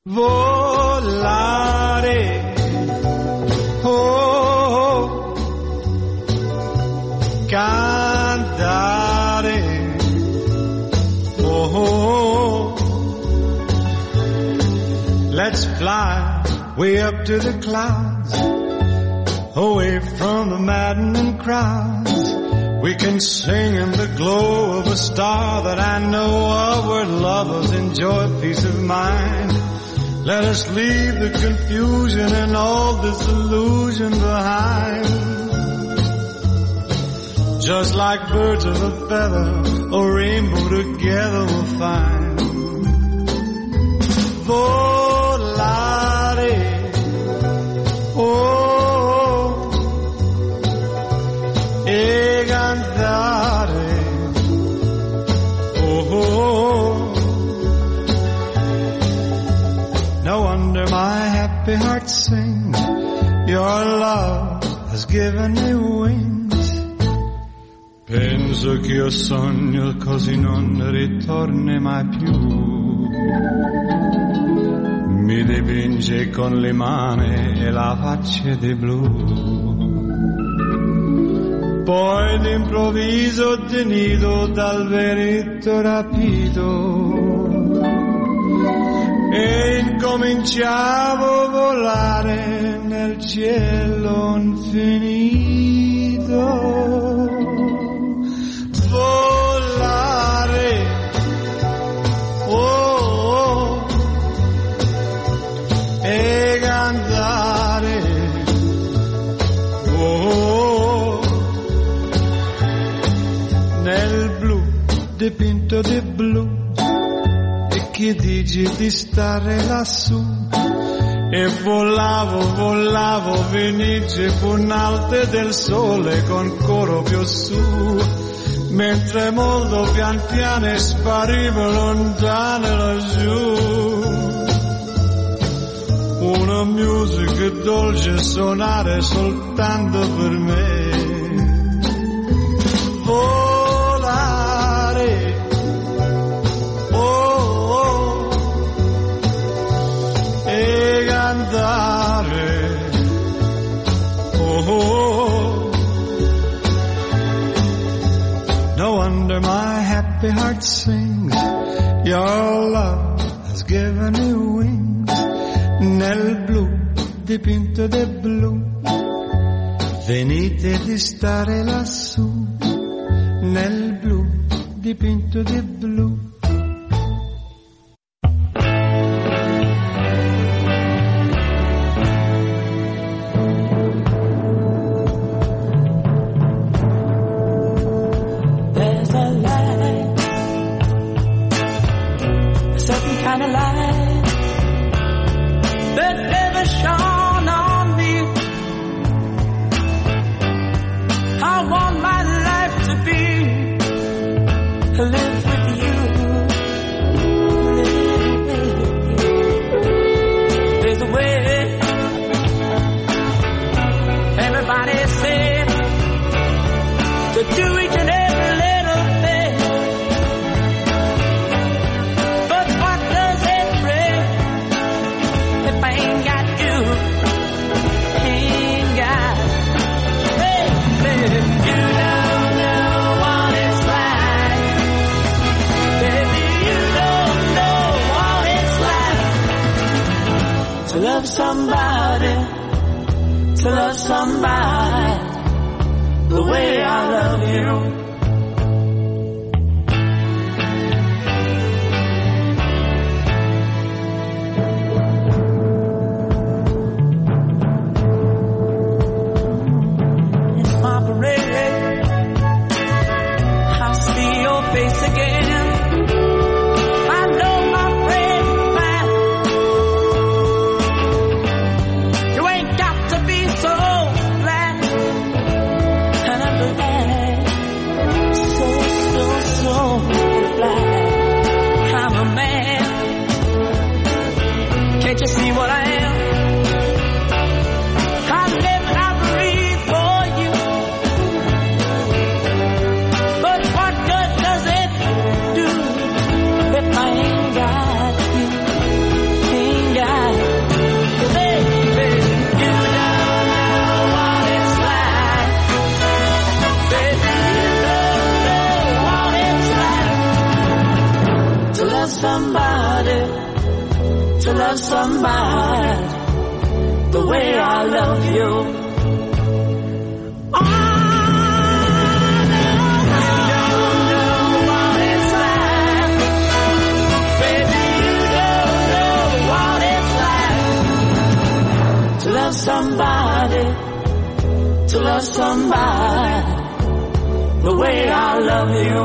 Volare, oh, cantare, oh, let's fly way up to the clouds, away from the maddening crowds. We can sing in the glow of a star that I know of, where lovers enjoy peace of mind. Let us leave the confusion and all disillusion behind. Just like birds of a feather, a rainbow together we'll find. Volare, oh, e cantare, oh. No wonder my happy heart sings. Your love has given me wings. Penso che io sogno così non ritorni mai più. Mi dipinge con le mani e la faccia di blu. Poi d'improvviso tenido dal veretto rapito. E incominciavo a volare nel cielo infinito. Volare, oh, oh, e cantare, oh, nel blu dipinto di blu. Che dici di stare lassù? E volavo, venice punalte del sole con coro più su, mentre molto pian piano sparivo lontano laggiù. Una musica dolce suonare soltanto per me. No wonder my happy heart sings. Your love has given me wings. Nel blu dipinto di blu, venite di stare lassù. Nel blu dipinto di blu. To love somebody the way I love you. It's my parade. I see your face again. I know my friend man. You ain't got to be so glad. And I'm glad. So glad. I'm a man. Can't you see what I am? I live and I breathe for you. But what good does it do if I ain't got you? Ain't got to love somebody the way I love you. Oh, no, you don't know what it's like. Baby, you don't know what it's like to love somebody, to love somebody the way I love you.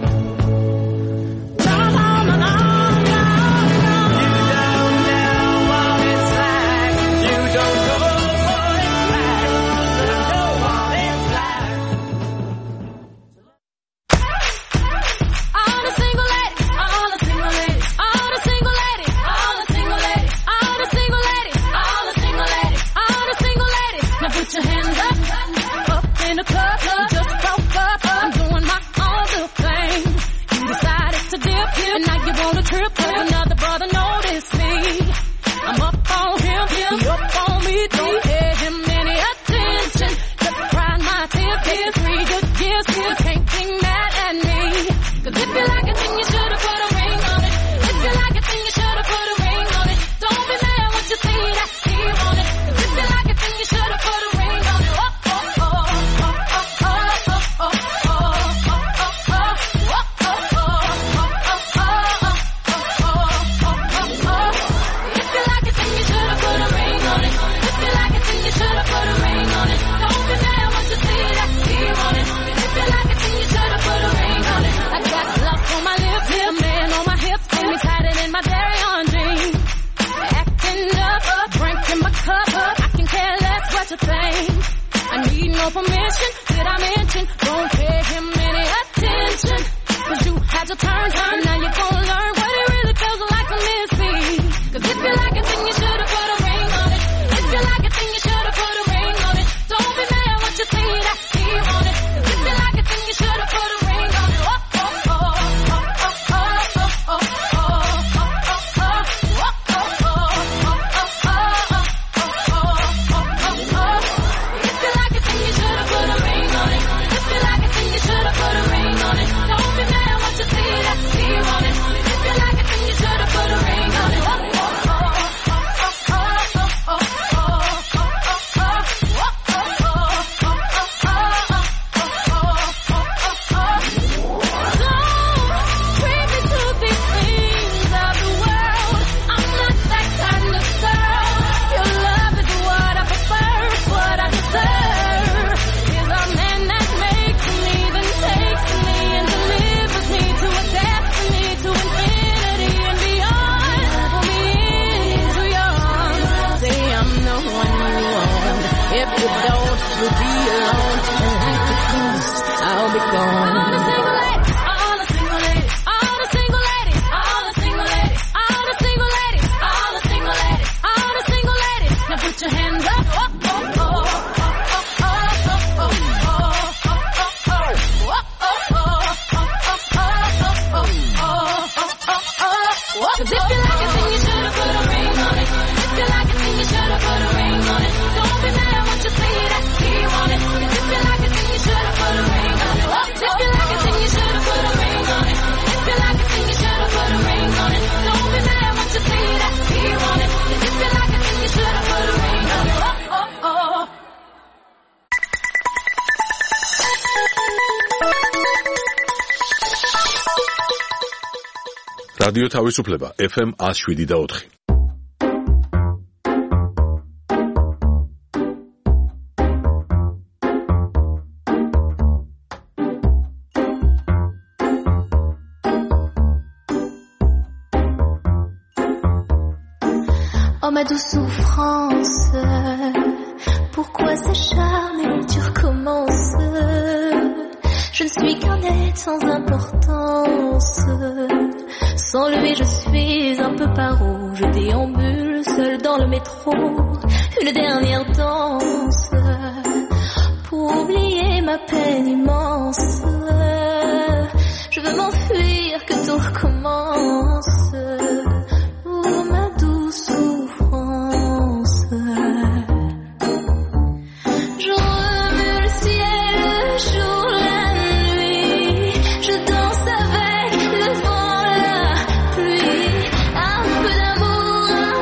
რადიო თავისუფლება FM 107.4. Oh ma douce souffrance, pourquoi s'acharner, tu recommences. Je ne suis qu'un être sans importance. Sans lui je suis un peu paro. Je déambule seul dans le métro. Une dernière danse pour oublier ma peine immense. Je veux m'enfuir, que tout recommence. Oh ma douce souffrance. Je remue le ciel, le jour, la nuit. Je danse avec le vent, la pluie. Un peu d'amour, un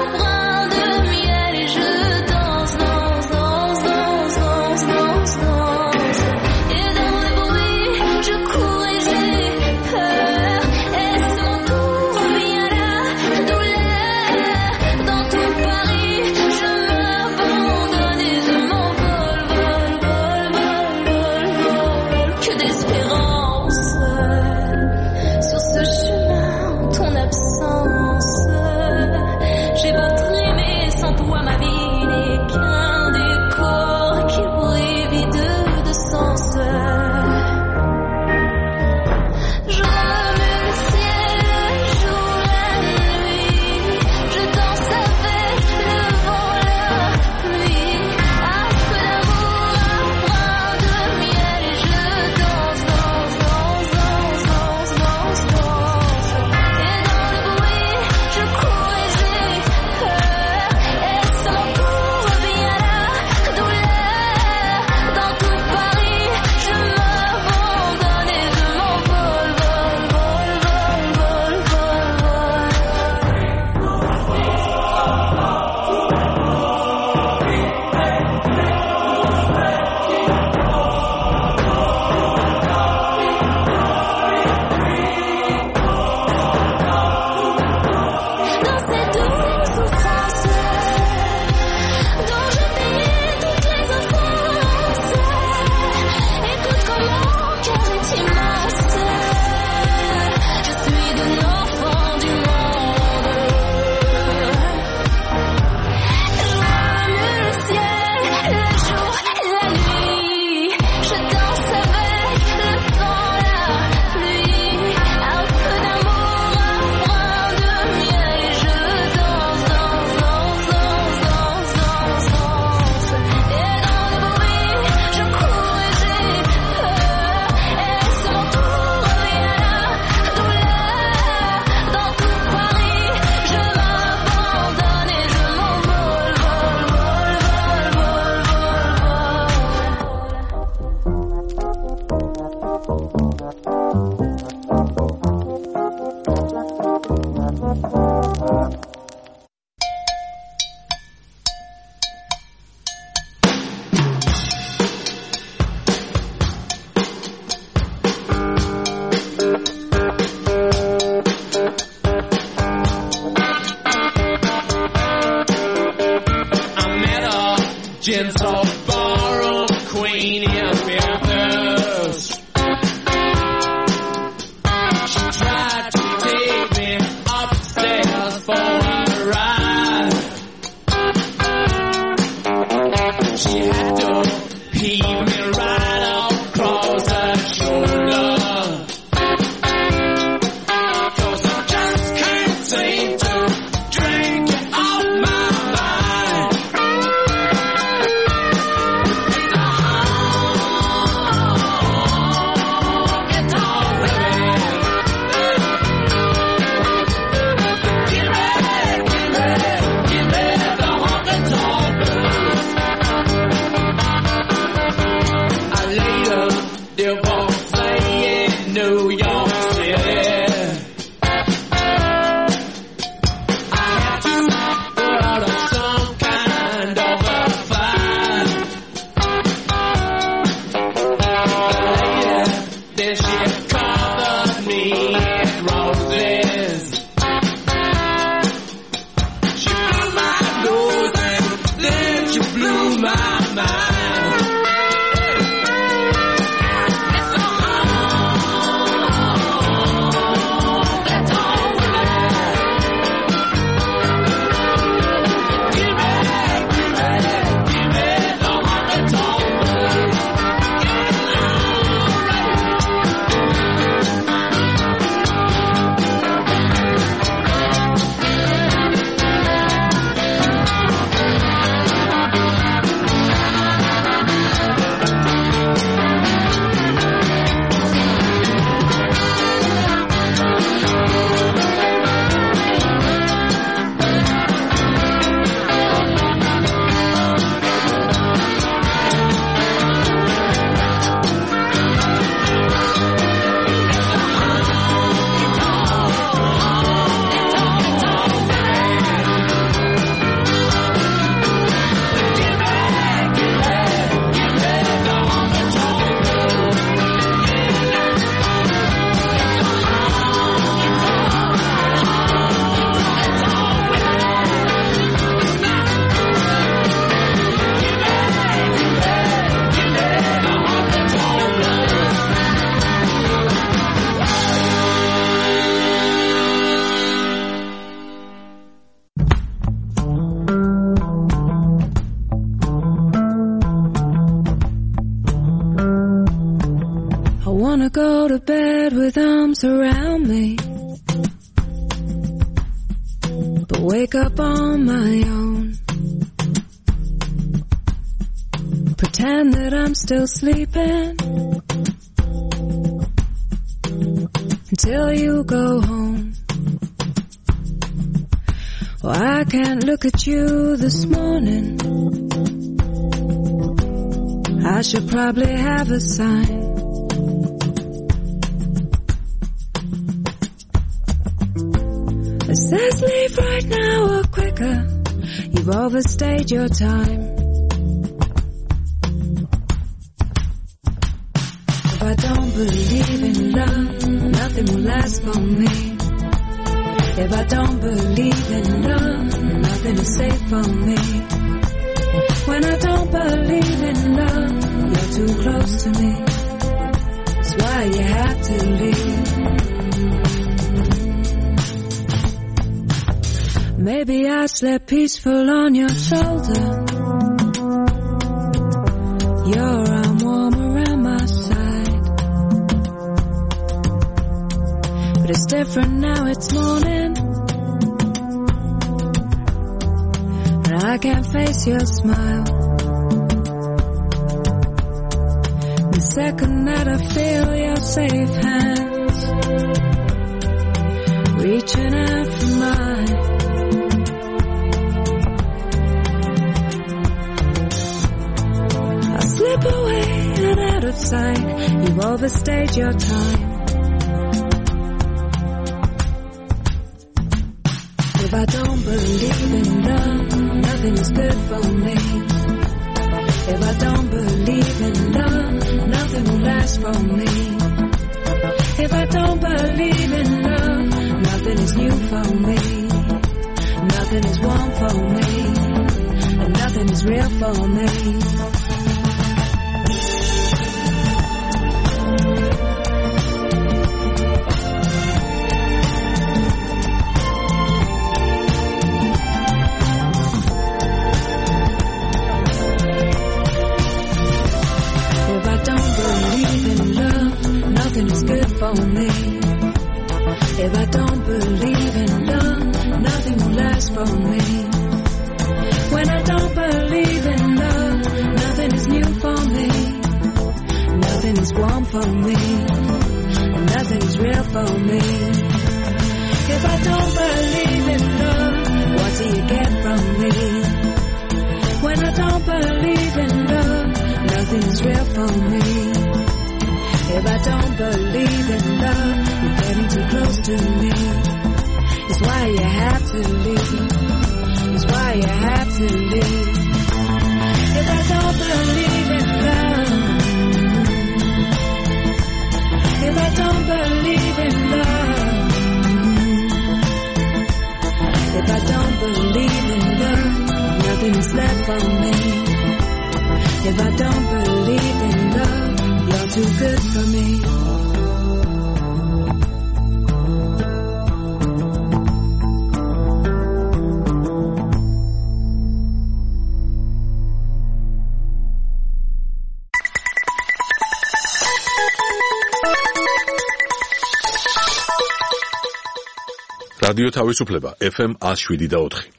legends of ballroom queen in Memphis. She tried to take me upstairs for a ride. She had to heave me right across her shoulder. 'Cause I just can't seem to drink it off my mind. It's alright. Give me the honky-tonk blues. I later divorced in New York City. I had to put out some kind of a fight. Later, then she covered me in roses. She blew my nose and then she blew my mind. That's all right. Give me the honky-tonk blues. I wanna go to bed with arms around me, but wake up on my own. Pretend that I'm still sleeping until you go home. Well, I can't look at you this morning. I should probably have a sign. It says leave right now or quicker. You've overstayed your time. If I don't believe in love, nothing will last for me. If I don't believe in love, nothing is safe for me. When I don't believe in love, you're too close to me. That's why you had to leave. Maybe I slept peaceful on your shoulder. Your arm warm around my side. But it's different now, it's morning. And I can't face your smile. The second that I feel your safe hands reaching out for mine, slip away and out of sight. You've overstayed your time. If I don't believe in love, nothing is good for me. If I don't believe in love, nothing will last for me. If I don't believe in love, nothing is new for me. Nothing is warm for me. And nothing nothing is real for me. Nothing is good for me. If I don't believe in love, nothing will last for me. When I don't believe in love, nothing is new for me. Nothing is warm for me. Nothing is real for me. If I don't believe in love, what do you get from me? When I don't believe in love, nothing is real for me. If I don't believe in love, you're getting too close to me. It's why you have to leave. It's why you have to leave. If I don't believe in love, if I don't believe in love, if I don't believe in love, nothing is left for me. If I don't believe in love, you're too good for me. რადიო თავისუფლება FM 107.4.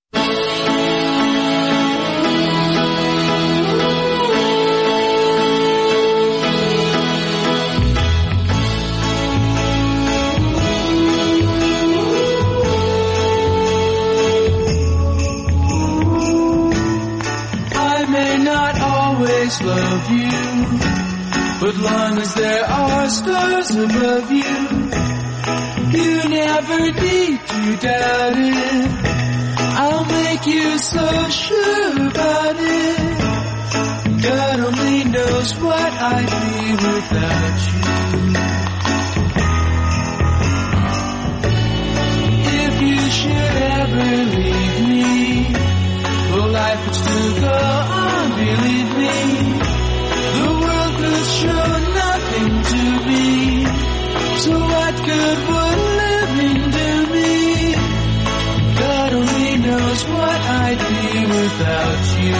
Love you, but long as there are stars above you, you never need to doubt it. I'll make you so sure about it. God only knows what I'd be without you. If you should ever leave me, well, life would still go on, believe me. The world could show nothing to me. So what good would living do me? God only knows what I'd be without you.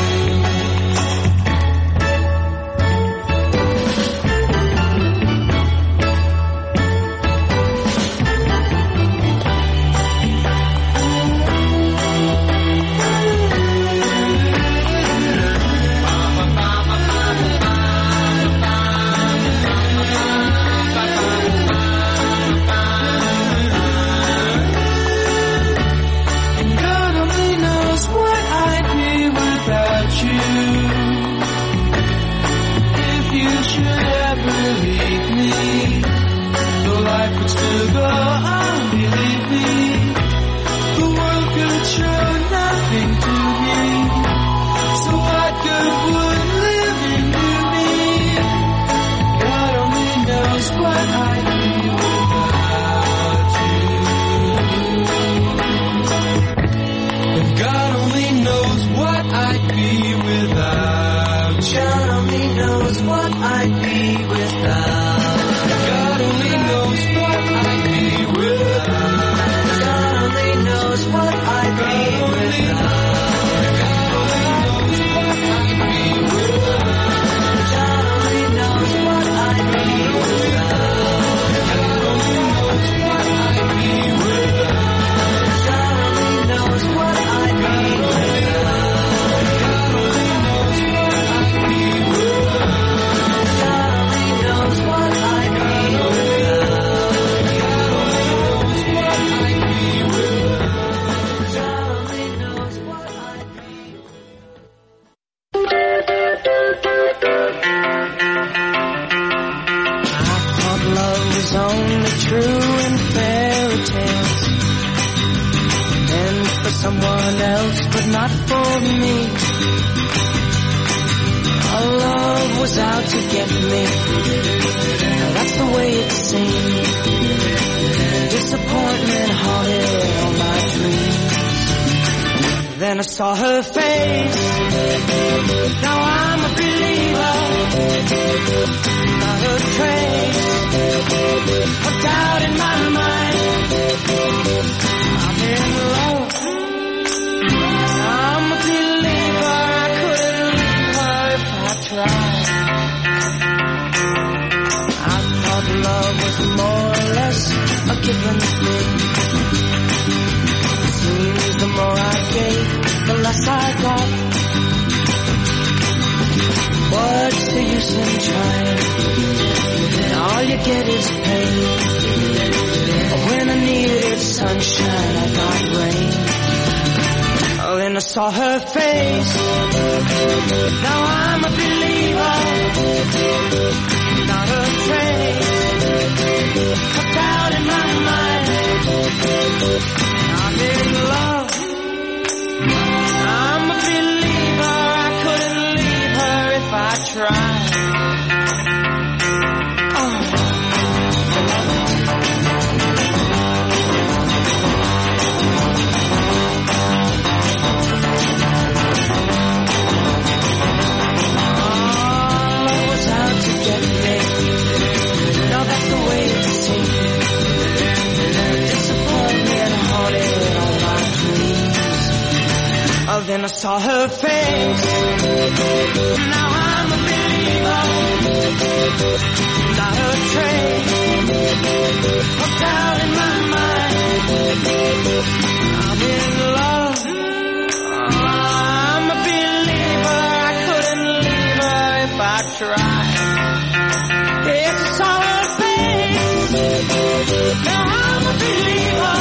someone else, but not for me. Our love was out to get me. Now that's the way it seemed. Disappointment haunted all my dreams. Then I saw her face. Now I'm a believer. Not a trace of doubt in my mind. I'm in love. I'm a believer. I couldn't leave her if I tried. I thought love was more or less a given thing. Seems the more I gave, the less I got. What's the use in trying? And all you get is pain. When I needed sunshine, I got rain. Oh, then I saw her face. Now I'm a believer. Not a trace of doubt in my mind. I'm in love. I'm a believer. I couldn't leave her if I tried. Then I saw her face. Now I'm a believer. Not a trace of doubt in my mind. I'm in love. I'm a believer. I couldn't leave her if I tried. Yes, I saw her face. Now I'm a believer.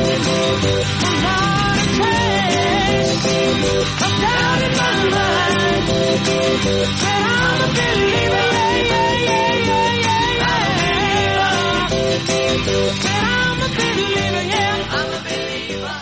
Not a trace of doubt in my mind. Said I'm a believer, yeah, yeah, yeah, yeah, yeah. Said I'm a believer, yeah, I'm a believer.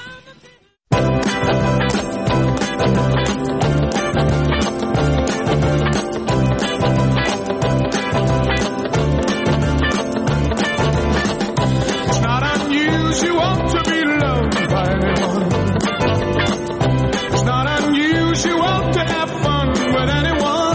It's not unusual to be loved by anyone. It's not unusual to have fun with anyone.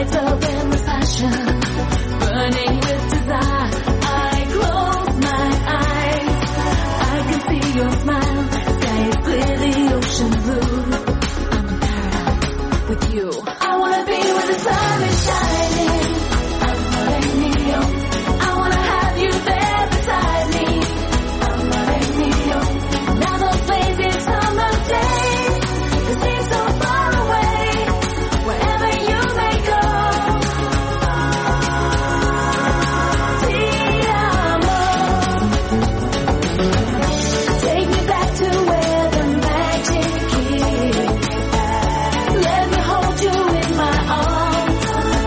wrapped up in this passion, burning with desire. I close my eyes, I can see your smile. Sky is clear, the ocean blue. I'm in paradise with you. I wanna be where the sun is shining. I'm letting me go. I wanna have you there beside me. I'm letting me go. Now those lazy summer days, they seem so far away. Wherever you may go, ti amo. Take me back to where the magic is. Let me hold you in my arms.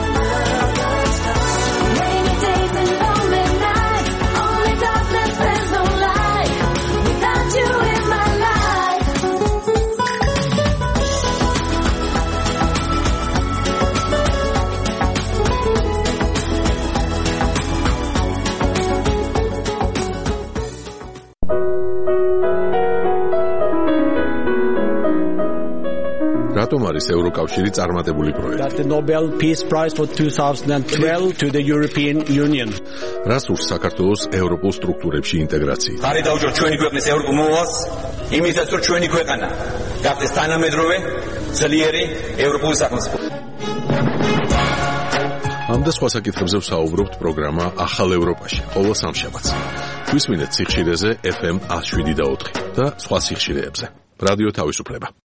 Rainy days and lonely nights, only darkness, there's no light. Without you in my life. რატომ არის ევროკავშირი წარმატებული პროექტი? Got the Nobel Peace Prize for 2012 to the European Union. რას ურს საქართველოს ევროპულ სტრუქტურებში ინტეგრაცია? ხარი დაუჭიროთ ჩვენი ქვეყნის ევროპულ მოვალს, იმისათვის რომ ჩვენი ქვეყანა გახდეს თანამედროვე, ძლიერი ევროპული სახელმწიფო. ამ და სხვა საკითხებზე ვსაუბრობთ პროგრამა ახალ ევროპაში, ყოველ სამშაბათს. გვისმინეთ სიხშირეზე FM 107.4 და სხვა სიხშირეებზე. რადიო თავისუფლება.